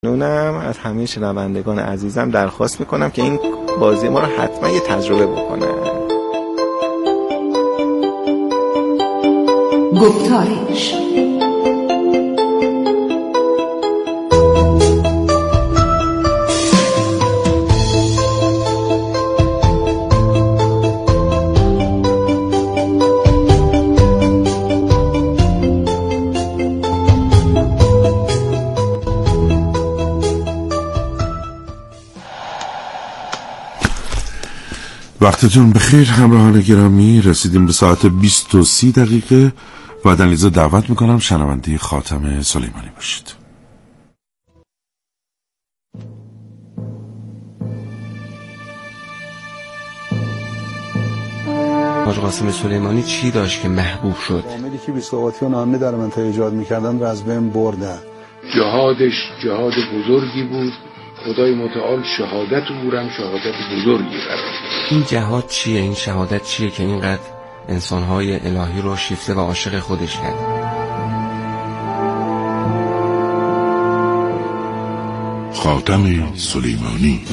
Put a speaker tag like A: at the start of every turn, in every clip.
A: نونم از همه شنوندگان عزیزم درخواست میکنم که این بازی ما رو حتما یه تجربه بکنن.
B: گفتارش
C: وقتتون بخیر همراهان گرامی. رسیدیم به ساعت 20:30 و در لحظه دعوت میکنم شنونده خاتم سلیمانی باشید.
D: حاج قاسم سلیمانی چی داشت که محبوب شد؟
E: عاملی که بیساواتی و نامه در منطقه ایجاد میکردن رو از بین بردن.
F: جهادش جهاد بزرگی بود. خدای متعال شهادت او هم شهادت بزرگی قرار.
D: این جهاد چیه؟ این شهادت چیه که اینقدر انسانهای الهی رو شیفته و عاشق خودش کرد؟
C: خاتم سلیمانی.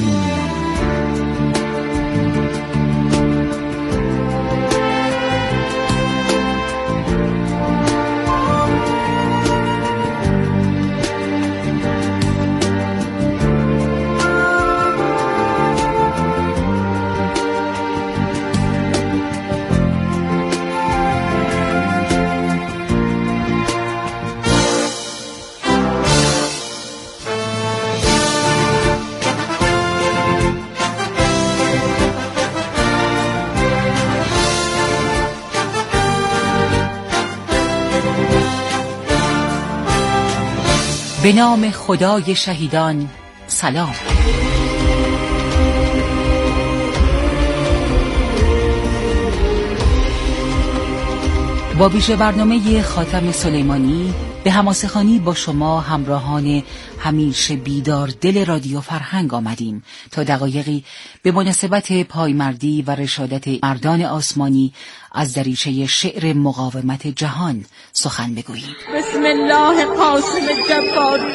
B: به نام خدای شهیدان سلام. با ویژه برنامه خاتم سلیمانی به حماسه‌خوانی با شما همراهان همیشه بیدار دل رادیو فرهنگ آمدیم تا دقایقی به مناسبت پایمردی و رشادت مردان آسمانی از دریچه شعر مقاومت جهان سخن بگوییم.
G: بسم الله قاسم جباری.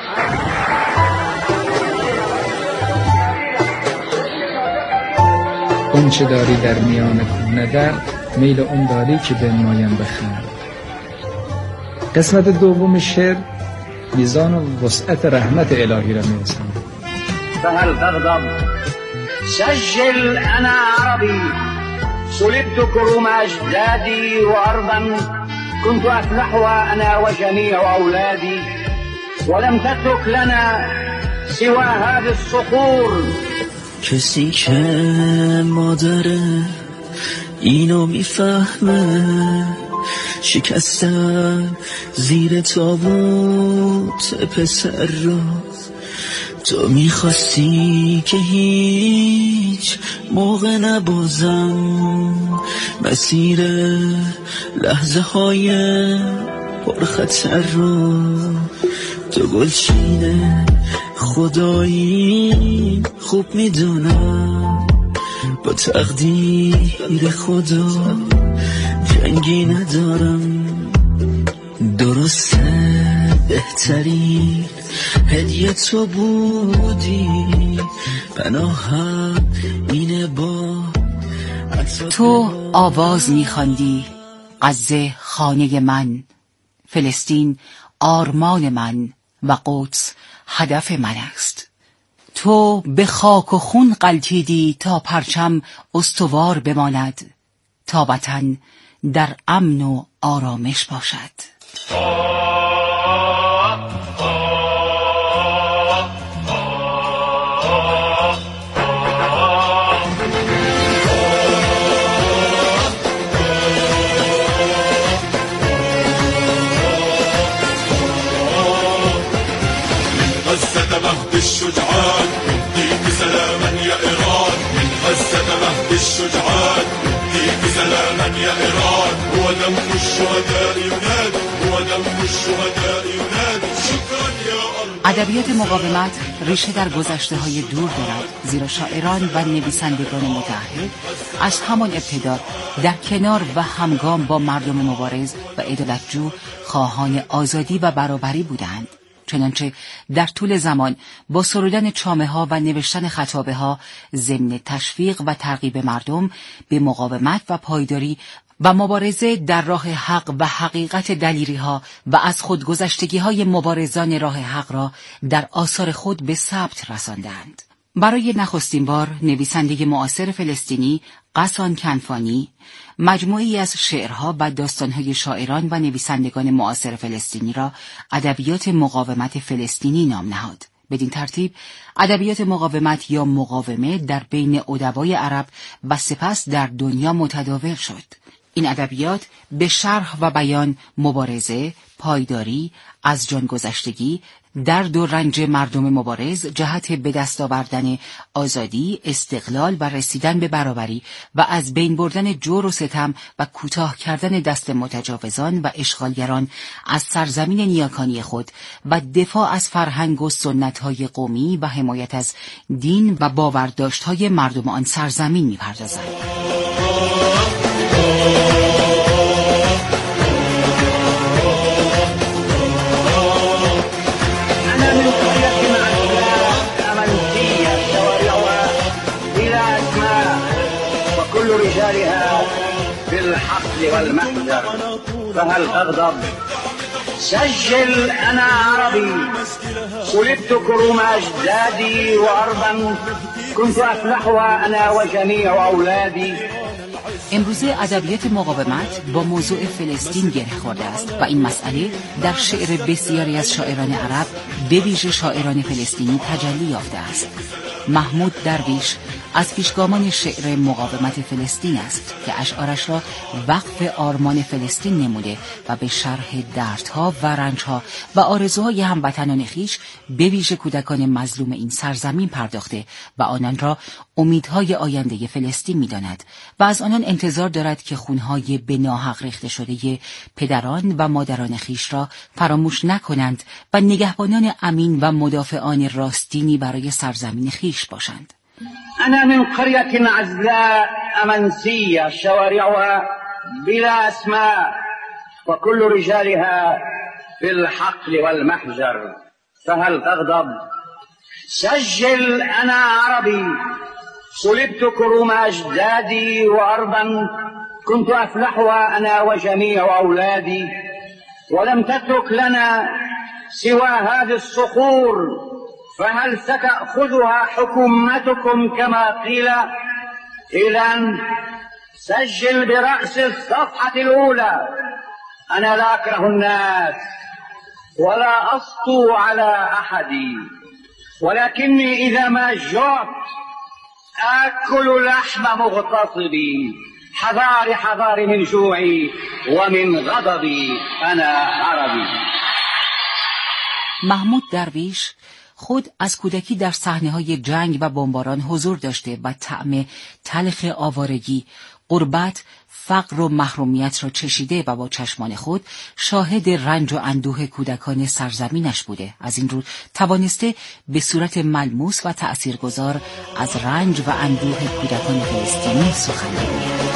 H: اون چه داری در میان کونه در میل اون داری که به مایم بخند. قسمت دوم شعر میزان و وسعت رحمت الهی را میرسند.
I: فهل تغضب سجل انا عربي صلبت كروم اجدادي وارضا كنت افلحها انا وجميع اولادي ولم تترك لنا سوى هذه الصخور.
J: کسی که مادره اینو میفهمه شکستن زیر تابوت پسر رو. تو میخواستی که هیچ موقع نبازم مسیر لحظه های پرخطر رو. تو گلچین خدایی خوب میدونم با تقدیر خدا جنگی ندارم. درسته بهترین هدیه تو بودی پناهم اینه با
B: تو آواز میخواندی غزه خانه من، فلسطین آرمان من و قدس هدف من است. تو به خاک و خون غلتیدی تا پرچم استوار بماند، تا وطن در امن و آرامش باشد.
K: الشجعان ديك سلاما يا إيران من غزة مهد الشجعان ديك سلاما يا إيران هو دم الشهداء ينادي هو دم الشهداء ينادي شكرا يا الله.
B: ادبیات مقاومت ریشه در گذشته‌های دور دارد، زیرا شاعران و نویسندگان متعهد از همان ابتدا در کنار و همگام با مردم مبارز و عدالتجو خواهان آزادی و برابری بودند. چنانچه در طول زمان با سرودن چامه‌ها و نوشتن خطابه‌ها ضمن تشویق و ترغیب مردم به مقاومت و پایداری و مبارزه در راه حق و حقیقت دلیری‌ها و از خودگذشتگی‌های مبارزان راه حق را در آثار خود به ثبت رساندند. برای نخستین بار نویسنده معاصر فلسطینی غسان کنفانی مجموعه‌ای از شعرها و داستان‌های شاعران و نویسندگان معاصر فلسطینی را ادبیات مقاومت فلسطینی نام نهاد. بدین ترتیب ادبیات مقاومت یا مقاومه در بین ادبای عرب و سپس در دنیا متداول شد. این ادبیات به شرح و بیان مبارزه، پایداری، از جان گذشتگی، درد و رنج مردم مبارز جهت به دست آوردن آزادی، استقلال و رسیدن به برابری و از بین بردن جور و ستم و کوتاه کردن دست متجاوزان و اشغالگران از سرزمین نیاکانی خود و دفاع از فرهنگ و سنت‌های قومی و حمایت از دین و باورداشت‌های مردم آن سرزمین می‌پردازند.
I: رجالها بالحقل والمحجر فهل تغضب سجل أنا عربي صلبت كروم أجدادي وأرضا كنت أفلحها أنا وجميع أولادي.
B: امروزه ادبیات مقاومت با موضوع فلسطین گره خورده است و این مسئله در شعر بسیاری از شاعران عرب به ویژه شاعران فلسطینی تجلی یافته است. محمود درویش از پیشگامان شعر مقاومت فلسطین است که اشعارش را وقف آرمان فلسطین نموده و به شرح دردها و رنجها و آرزوهای هموطنان خویش به ویژه کودکان مظلوم این سرزمین پرداخته و آنان را امیدهای آینده فلسطین می‌داند و از آنان انتظار دارد که خونهای به ناحق ریخته شده پدران و مادران خویش را فراموش نکنند و نگهبانان امین و مدافعان راستینی برای سرزمین خویش باشند.
I: أنا من قرية عزلاء أمنسية شوارعها بلا أسماء وكل رجالها في الحقل والمحجر فهل تغضب سجل أنا عربي صلبت كروم أجدادي وأرضا كنت أفلحها أنا وجميع أولادي ولم تترك لنا سوى هذه الصخور فهل ستأخذها حكومتكم كما قيل إذن سجل برأس الصفحة الأولى أنا لا أكره الناس ولا أسطو على أحد ولكني إذا ما جعت آكل لحم مغتصبي حذاري من جوعي ومن غضبي أنا عربي.
B: محمود درویش خود از کودکی در صحنه‌های جنگ و بمباران حضور داشته و طعم تلخ آوارگی، غربت، فقر و محرومیت را چشیده و با چشمان خود شاهد رنج و اندوه کودکان سرزمینش بوده. از این رو توانسته به صورت ملموس و تأثیرگذار از رنج و اندوه کودکان فلسطینی سخن بگوید.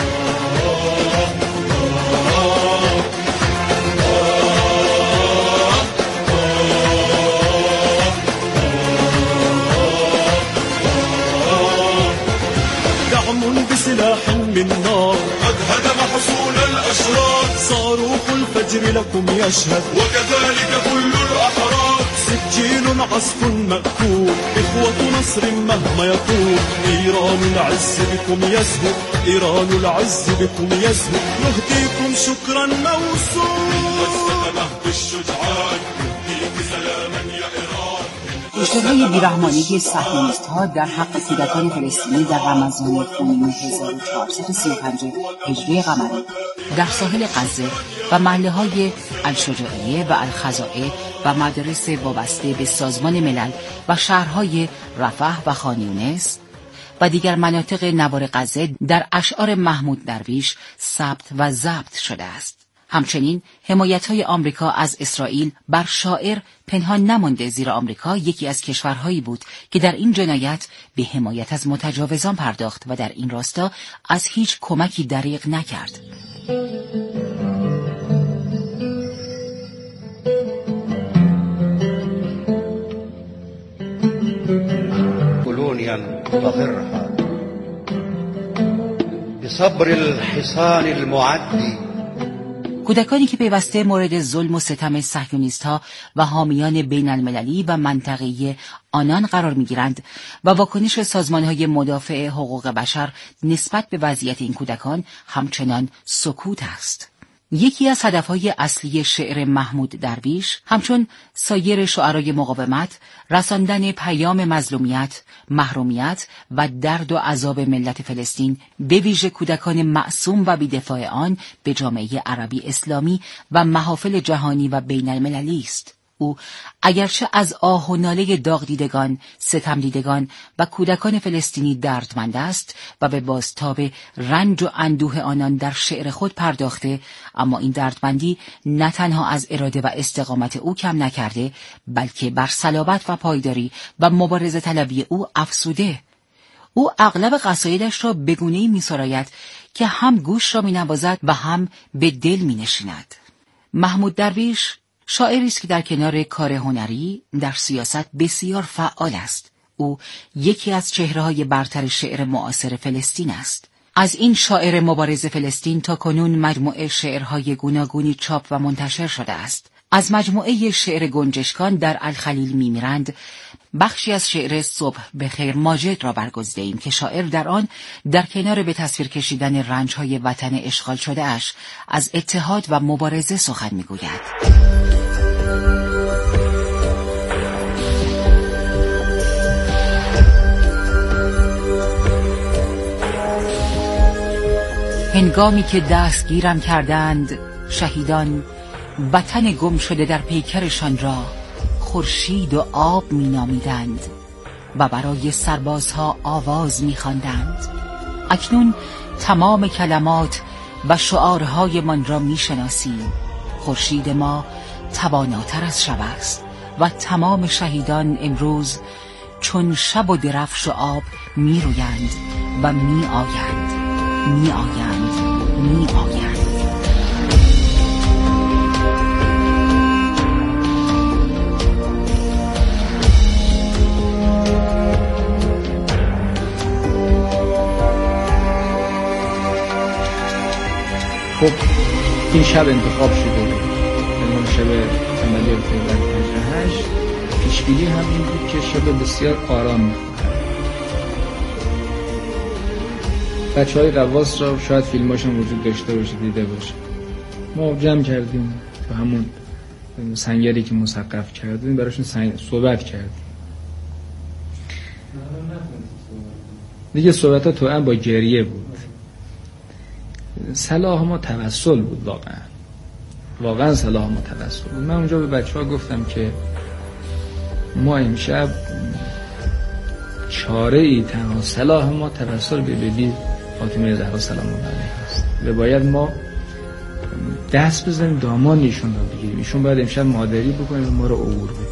K: بسلاح من نار قد هدم حصول الأشرار صاروخ الفجر لكم يشهد وكذلك كل الأحرار سجين عصف مأكول إخوة نصر مهما يطول إيران العز بكم يزهد إيران العز بكم يزهد نهديكم شكرا موصول من مهد الشجعان نهديك سلاما يا إيران.
B: کشتارهای بیرحمانه صهیونیست‌ها در حق کودکان فلسطینی در رمضان خونین 1435 هجری قمری در ساحل غزه و محله‌های الشجاعیه و الخزائع و مدارس وابسته به سازمان ملل و شهرهای رفح و خان یونس و دیگر مناطق نوار غزه در اشعار محمود درویش ثبت و ضبط شده است. همچنین حمایت‌های آمریکا از اسرائیل بر شاعر پنهان نمانده، زیرا آمریکا یکی از کشورهایی بود که در این جنایت به حمایت از متجاوزان پرداخت و در این راستا از هیچ کمکی دریغ نکرد.
L: بنيا فغرها بصبر الحصان المعدي.
B: کودکانی که پیوسته مورد ظلم و ستم صهیونیست‌ها و حامیان بین المللی و منطقه‌ای آنان قرار می‌گیرند و واکنش سازمان‌های مدافع حقوق بشر نسبت به وضعیت این کودکان همچنان سکوت است. یکی از هدفهای اصلی شعر محمود درویش همچون سایر شعرای مقاومت رساندن پیام مظلومیت، محرومیت و درد و عذاب ملت فلسطین به ویژه کودکان معصوم و بی‌دفاع آن به جامعه عربی اسلامی و محافل جهانی و بین المللی است. او اگرچه از آه و ناله داغ دیدگان، ستم دیدگان و کودکان فلسطینی دردمند است و به بازتاب رنج و اندوه آنان در شعر خود پرداخته، اما این دردمندی نه تنها از اراده و استقامت او کم نکرده، بلکه بر صلابت و پایداری و مبارزه طلبی او افزوده. او اغلب قصایدش را به گونه‌ای می‌سراید که هم گوش را می‌نوازد و هم به دل می‌نشیند. محمود درویش شاعری است که در کنار کار هنری در سیاست بسیار فعال است. او یکی از چهره‌های برتر شعر معاصر فلسطین است. از این شاعر مبارز فلسطین تا کنون مجموعه شعرهای گوناگونی چاپ و منتشر شده است. از مجموعه شعر گنجشکان در الخلیل میمیرند بخشی از شعر صبح بخیر ماجد را برگزیده‌ایم که شاعر در آن در کنار به تصویر کشیدن رنج‌های وطن اشغال شده اش از اتحاد و مبارزه سخن میگوید. هنگامی که دستگیرم کردند شهیدان، وطن گم شده در پیکرشان را خورشید و آب می نامیدند و برای سربازها آواز می خواندند. اکنون تمام کلمات و شعارهای من را می شناسیم. خورشید ما تواناتر از شب است و تمام شهیدان امروز چون شب و درفش و آب می رویند و می آیند، می آیند، می آیند.
H: خب این شب انتخاب شده، این شب عملیات فیبر 58 پیشبینی هم این بود که شب بسیار آرام می‌خواهد. بچه‌های قواس را شاید فیلماشون وجود داشته باشه، دیده باشه. ما جمع کردیم تو همون سنگری که مسقف کردیم براشون صحبت کردیم. دیگه صحبت‌ها توأم با گریه بود. صلاح ما توسل بود، واقعا صلاح ما توسل بود. من اونجا به بچه‌ها گفتم که ما امشب چاره ای تنها صلاح ما توسل به بیبی فاطمه زهرا سلام الله علیها است و باید ما دست بزنیم دامان ایشون رو بگیریم. ایشون باید امشب مادری بکنیم و ما رو عبور بده.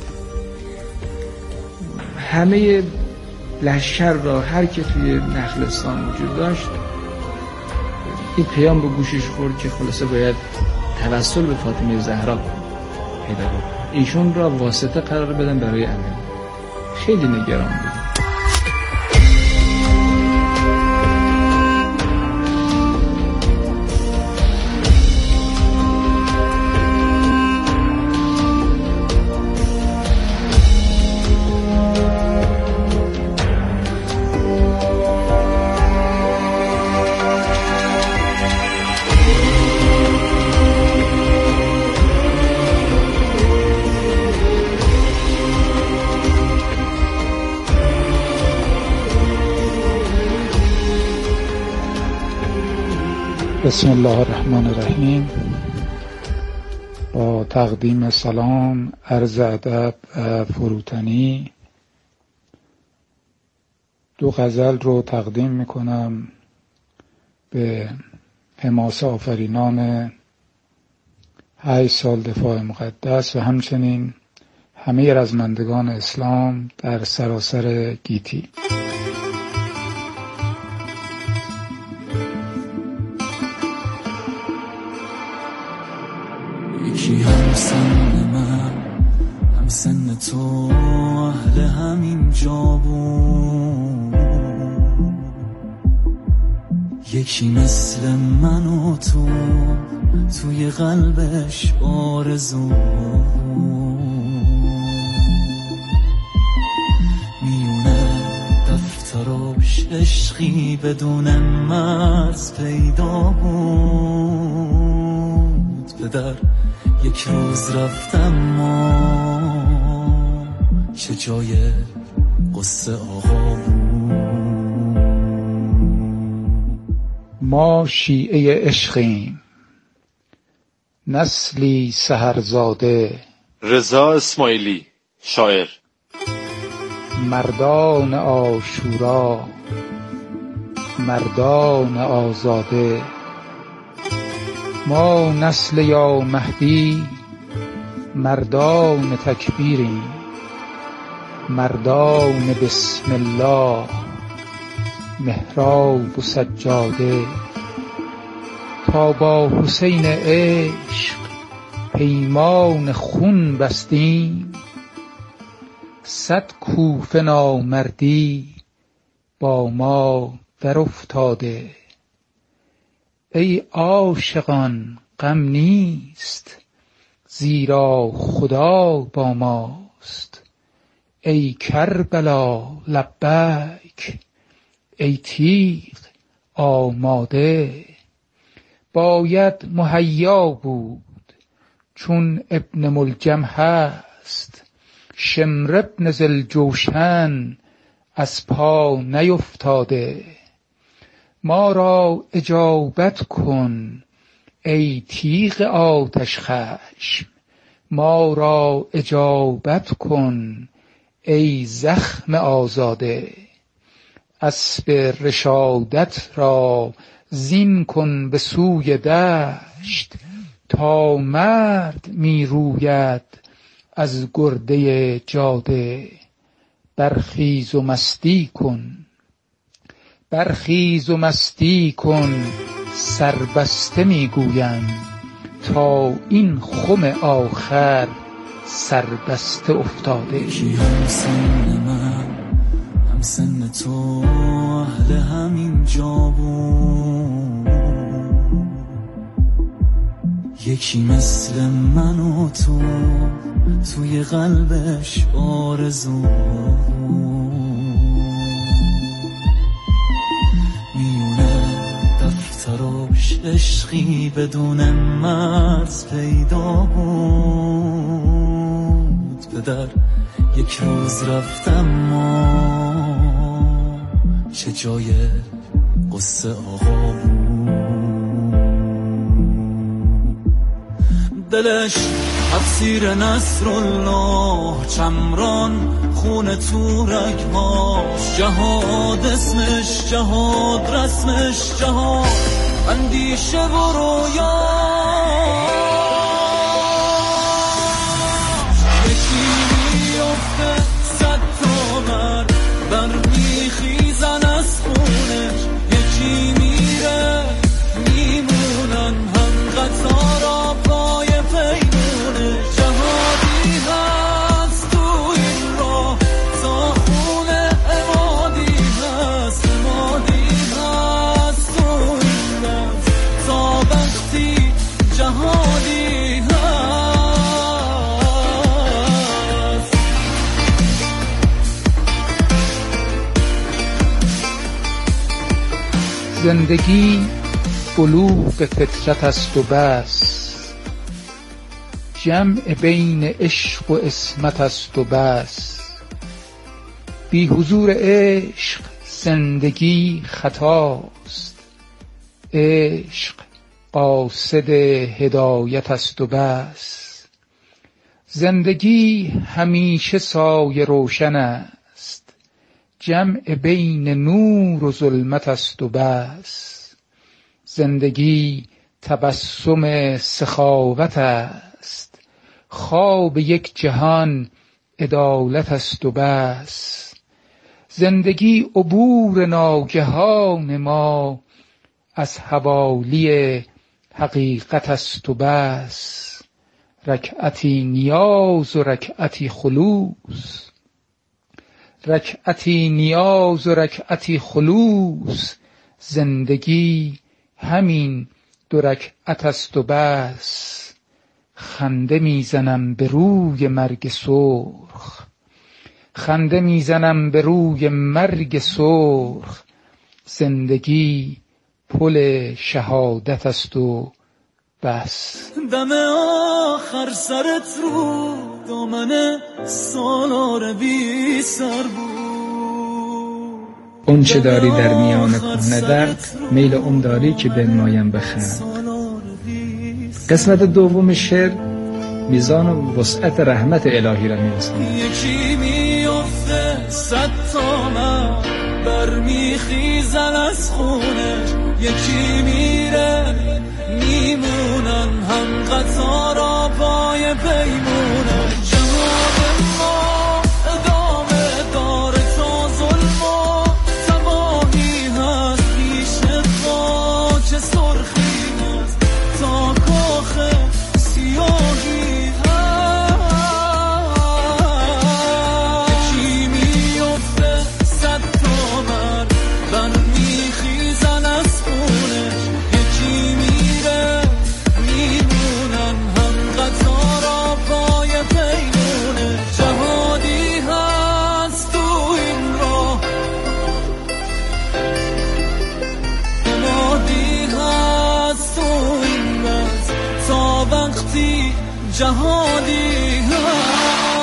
H: همه لشکر را هر که توی نخلستان وجود داشت این پیام به گوشش خورد که خلاصه باید توسل به فاطمه زهرا پیدا کنه، ایشون را واسطه قرار بدن برای عمل. خیلی نگران بود.
M: بسم الله الرحمن الرحیم. با تقدیم سلام، عرض ادب و فروتنی، دو غزل رو تقدیم میکنم به حماسه آفرینان 8 سال دفاع مقدس و همچنین همه رزمندگان اسلام در سراسر گیتی.
J: یکی هم سن من هم سن تو، اهل همین جا بود، یکی مثل من و تو توی قلبش آرزو میونه دفتراش عشقی بدون مرز پیدا بود به در یک روز رفتم ما چه جای قصه آقا بود.
M: ما شیعه عشقیم، نسلی سحرزاده.
N: رضا اسماعیلی، شاعر.
M: مردان عاشورا، مردان آزاده. ما نسل یا مهدی، مردان تکبیریم، مردان بسم الله، محراب و سجاده. تا با حسین عشق پیمان خون بستیم، 100 کوفه نامردی با ما در افتاده. ای عاشقان غم نیست، زیرا خدا با ماست. ای کربلا لبیک، ای تیغ آماده. باید مهیا بود چون ابن ملجم هست، شمر ابن ذوالجوشن از پا نیفتاده. ما را اجابت کن ای تیغ آتش خشم، ما را اجابت کن ای زخم آزاده. اسب رشادت را زین کن به سوی دشت، تا مرد می روید از گرده جاده. برخیز و مستی کن، برخیز و مستی کن، سربسته می گویم، تا این خم آخر سربسته افتاده.
J: سن تو اهل همین جا بود، یکی مثل من و تو توی قلبش آرزو میونه دفتراش عشقی بدون مرز پیدا بود به در یک روز رفتم ما چه جای قصه آقا بود. دلش افسیر نصرالله، چمران خون تو رگهاش، جهاد اسمش جهاد، رسمش جهاد، اندیشه و رویا. یکی میفته 100 تا مرد برمیخیزن از خونش، یکی میره میمونن هم قطارا پای پیمونه. جهادی هست تو این راه تا خونه، امادی هست، امادی هست تو این دست تا وقتی جهادی هست.
M: زندگی بلوغ فطرت است و بس، جمع بین عشق و عصمت است و بس. بی حضور عشق زندگی خطاست، عشق قاصد هدایت است و بس. زندگی همیشه سایه روشن است، جمع بین نور و ظلمت است و بس. زندگی تبسم سخاوت است، خواب یک جهان عدالت است و بس. زندگی عبور ناگهان ما از حوالی حقیقت است و بس. رکعتی نیاز و رکعتی خلوص، رکعتی نیاز و رکعتی خلوص، زندگی همین 2 رکعت است و بس. خنده میزنم به روی مرگ سرخ، خنده میزنم به روی مرگ سرخ. زندگی پل شهادت است و بس.
J: دم آخر سرت رو دامن سالار بی سر بود.
H: اون چه داری در میان کهنه درد، میل اون داری که بنمایم بخند. قسمت دوم شعر میزان و وسعت رحمت الهی را میرساند.
J: یکی میفته 100 تومن برمیخیزن از خونش، یکی میره میمونن هم قطار آبای پیمونه. جواب ما ادامه داره تا ظلم و تباهی هست، ریشه خاک سرخی هست تا کاخ سیاهی هست. یکی میفته 100 تومن برمیخیزن از خونش، یکی میره میمونن هم قطار آبای پیمونه. جهادی هست تو این راه، امادی هست تو این بز، تا وقتی جهادی هست.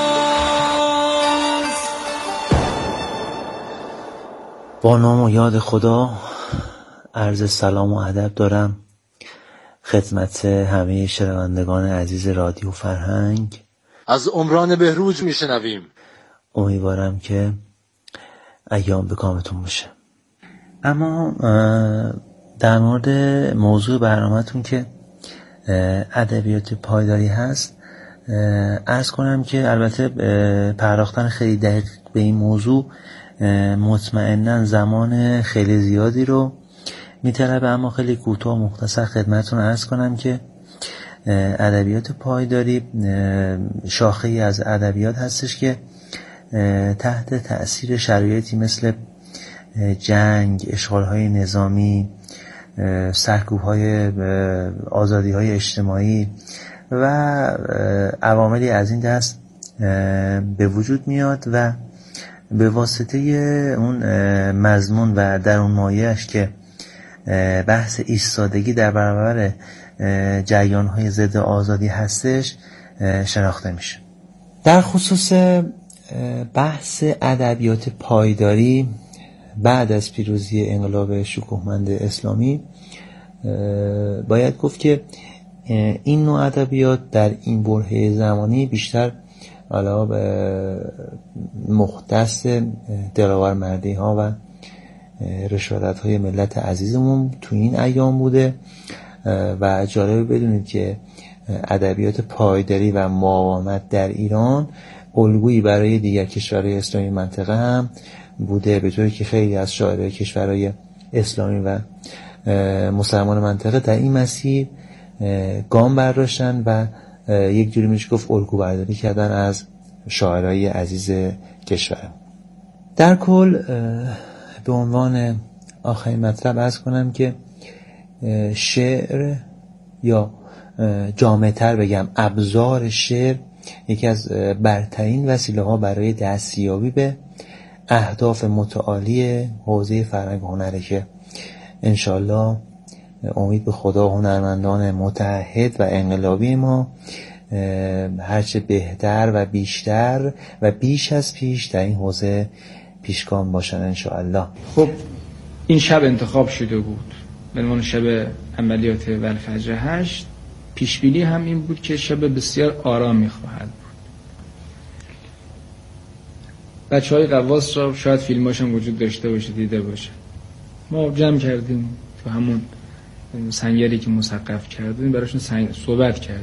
O: با نام و یاد خدا عرض سلام و ادب دارم خدمت همه شنوندگان عزیز رادیو فرهنگ.
N: از عمران بهروز میشنویم.
O: امیدوارم که ایام به کامتون باشه. اما در مورد موضوع برنامه‌تون که ادبیات پایداری هست عرض کنم که البته پرداختن خیلی دقیق به این موضوع مطمئناً زمان خیلی زیادی رو میطلبه، اما خیلی کوتاه و مختصر خدمتتون عرض کنم که ادبیات پایداری شاخه‌ای از ادبیات هستش که تحت تأثیر شرایطی مثل جنگ، اشغال‌های نظامی، سرکوب‌های آزادی‌های اجتماعی و عواملی از این دست به وجود میاد و به واسطه اون مضمون و درون مایه‌اش که بحث ایستادگی در برابر جریان‌های ضد آزادی هستش شناخته میشه. در خصوص بحث ادبیات پایداری بعد از پیروزی انقلاب شکوهمند اسلامی باید گفت که این نوع ادبیات در این برهه زمانی بیشتر علاوه مختص دلاورمردی ها و رشادت های ملت عزیزمون تو این ایام بوده و جالبه بدونید که ادبیات پایداری و مقاومت در ایران الگویی برای دیگر کشورهای اسلامی منطقه هم بوده، به طوری که خیلی از شاعرای کشورهای اسلامی و مسلمان منطقه در این مسیر گام برداشتن و یک جوری میشه گفت الگو برداری کردن از شاعرای عزیز کشور. در کل به عنوان آخرین مطلب عرض کنم که شعر یا جامع‌تر بگم ابزار شعر یکی از برترین وسیله ها برای دستیابی به اهداف متعالی حوزه فرهنگ و هنره که انشالله امید به خدا هنرمندان متعهد و انقلابی ما هرچه بهتر و بیشتر و بیش از پیش در این حوزه پیشگام باشن انشالله.
H: خب این شب انتخاب شده بود به عنوان شب عملیات والفجر 8. پیشبینی هم این بود که شب بسیار آرامی خواهد بود. بچه‌های قواس را شاید فیلماش هم وجود داشته باشه، دیده باشه. ما جمع کردیم تو همون سنگری که مسقف کردیم براشون صحبت کردیم.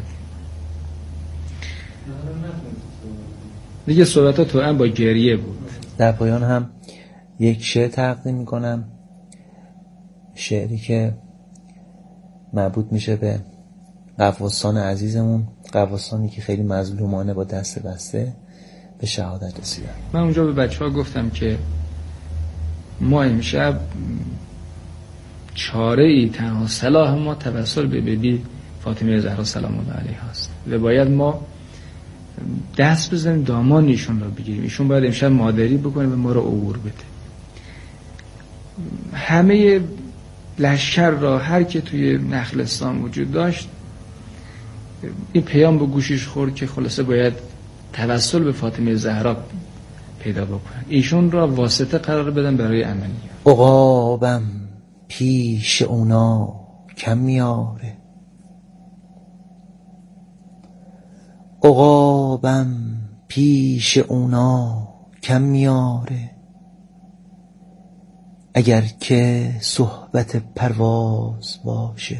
H: دیگه صحبت‌ها تو هم با گریه بود.
O: در پایان هم یک شعر تقدیم می‌کنم، شعری که مربوط میشه به قواسان عزیزمون، قواسانی که خیلی مظلومانه با دست بسته به شهادت رسیدن.
H: من اونجا به بچه‌ها گفتم که ما امشب چاره ای تنها صلاح ما توسل به بیبی فاطمه زهرا سلام الله علیها است و باید ما دست بزنیم دامان ایشون رو بگیریم. ایشون باید امشب مادری بکنه و ما رو عبور بده. همه لشکر را هر که توی نخلستان وجود داشت این پیام به گوشش خورد که خلاصه باید توسل به فاطمه زهرا پیدا بکنن، ایشون را واسطه قرار بدن برای عملیات.
O: عقابم پیش اونا کم میاره، عقابم پیش اونا کم میاره، اگر که صحبت پرواز باشه.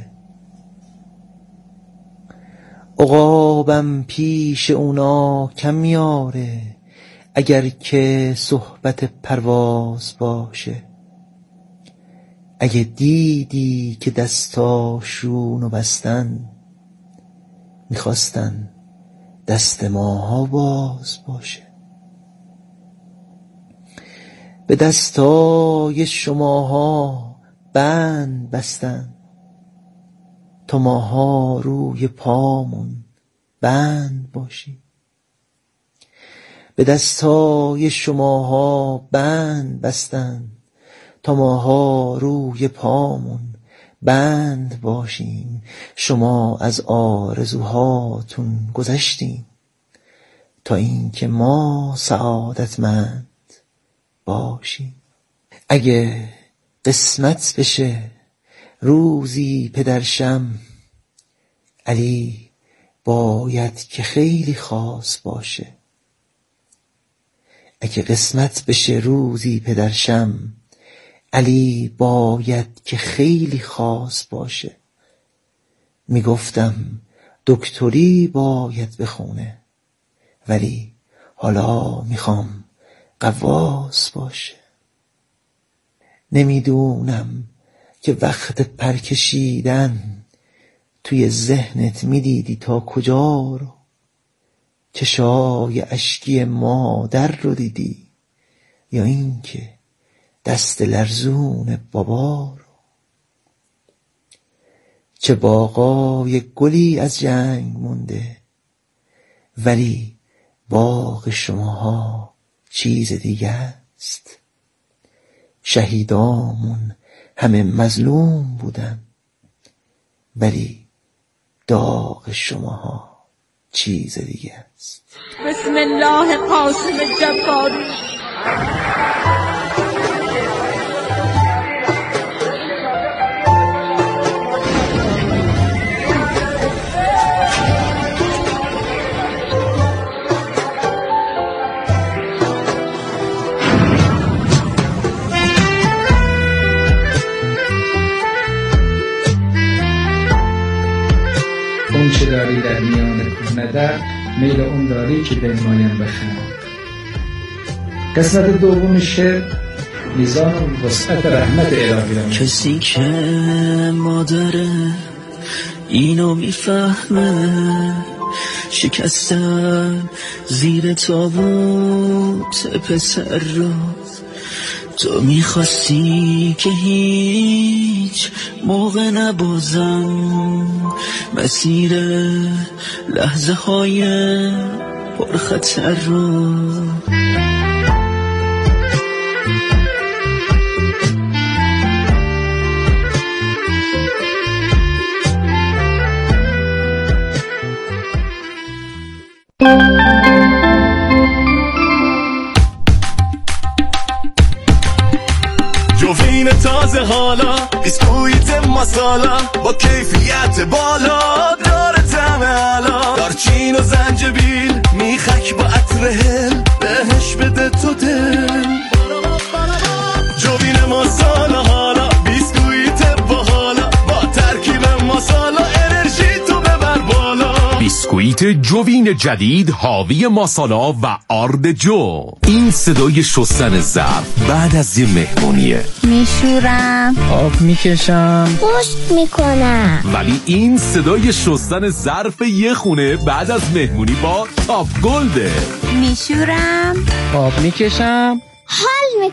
O: عقابم پیش اونا کم میاره، اگر که صحبت پرواز باشه. اگه دیدی که دستاشونو بستن، میخواستن دست ماها باز باشه. به دستای شماها بند بستن تا ماها روی پامون بند باشیم. به دستای شماها بند بستن تا ماها روی پامون بند باشیم. شما از آرزوهاتون گذشتین تا اینکه ما سعادتمند باشیم. اگه قسمت بشه روزی پدرشم، علی باید که خیلی خاص باشه. اگه قسمت بشه روزی پدرشم، علی باید که خیلی خاص باشه. میگفتم دکتری باید بخونه، ولی حالا میخوام قواس باشه. نمیدونم که وقت پرکشیدن توی ذهنت میدیدی تا کجا رو، چشای اشکی مادر رو دیدی یا این که دست لرزون بابا رو. چه باغای گلی از جنگ مونده، ولی باغ شماها چیز دیگه است. شهیدامون همه مظلوم بودن، ولی داغ شماها چیز دیگه است.
G: بسم الله قاسم جباری.
H: اون چه داری در میان کهنه میل اون داری که بنمایم بخند. قسمت دوم شعر میزان و وسعت رحمت الهی را.
J: کسی که مادره اینو میفهمه، شکستن زیر تابوت پسر رو. تو میخواستی که هیچ موقع نبازم مسیر لحظه های پرخطر رو.
K: جوین تازه حالا، بیسکویت مسالا با کیفیت بالا، داره طعم علا، دارچین و زنجبیل میخک با عطر هل، بهش بده تو دل. جوین مسالا حالا، بیسکویت باحالا با ترکیب مسالا، انرژی تو ببر بالا.
P: بیسکویت جوین جدید حاوی ماسالا و آرد جو. این صدای شستن ظرف بعد از یه مهمونیه.
Q: میشورم،
M: آب میکشم،
Q: پشت میکنم.
P: ولی این صدای شستن ظرف یه خونه بعد از مهمونی با تاپ گلده.
Q: میشورم،
M: آب میکشم،
Q: حال